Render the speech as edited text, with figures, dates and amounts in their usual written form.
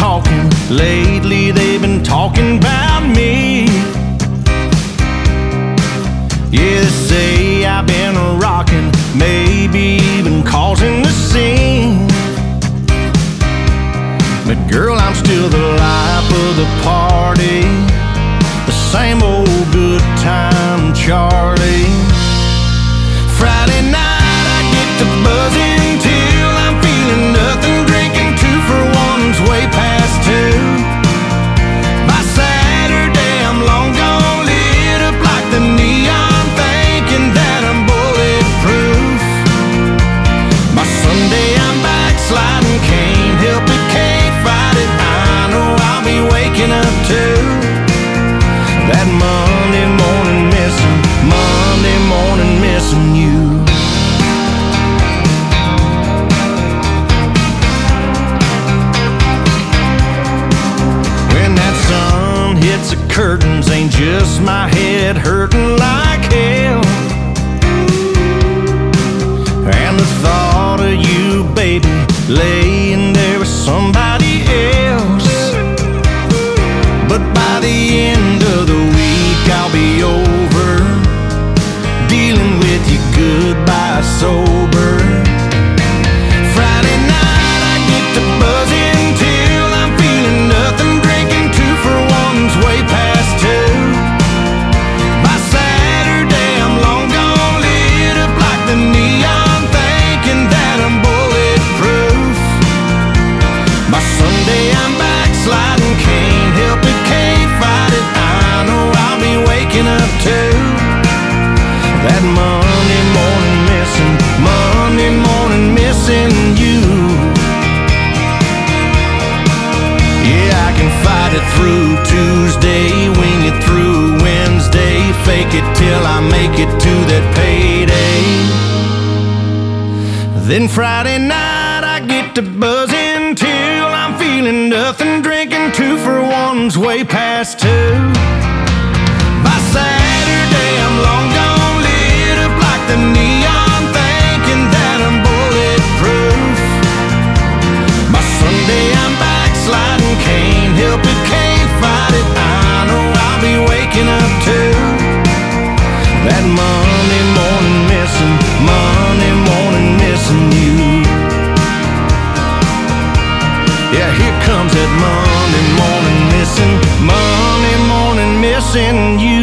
talking. Lately they've been talking about me. Yeah, they say I've been rocking, maybe even causing the scene. But girl, I'm still the life of the party, the same old good time Charlie. Friday night I get to buzzing till I'm feeling nothing, drinking 2 for 1's way past 2. By Saturday I'm long gone, lit up like the neon, thinking that I'm bulletproof. By Sunday I'm backsliding, can't help it, can't fight it. I know I'll be waking up to that Monday morning missing, Monday morning missing you. When that sun hits the curtains, ain't just my head hurting like hell. And the thought of you, baby, laying there with somebody else. But by the end of the week I'll be over, dealing with you goodbye sober. Friday night I get to buzzing till I'm feeling nothing, drinking 2 for 1's way past 2. By Saturday I'm long gone, lit up like the neon, thinking that I'm bulletproof. By Sunday I'm backsliding, can't help it, can't fight it. I know I'll be waking up to that Monday morning missing, Monday morning missing you. Yeah, I can fight it through Tuesday, wing it through Wednesday, fake it till I make it to that payday. Then Friday night I get to buzzing till I'm feeling nothing, drinking 2 for 1's way past 2. By Saturday I'm long gone, lit up like the neon, thinking that I'm bulletproof. By Sunday I'm backsliding, can't help it, can't fight it. I know I'll be waking up to that Monday morning missing, Monday morning missing you. Yeah, here comes that Monday morning missing, Monday morning missing you.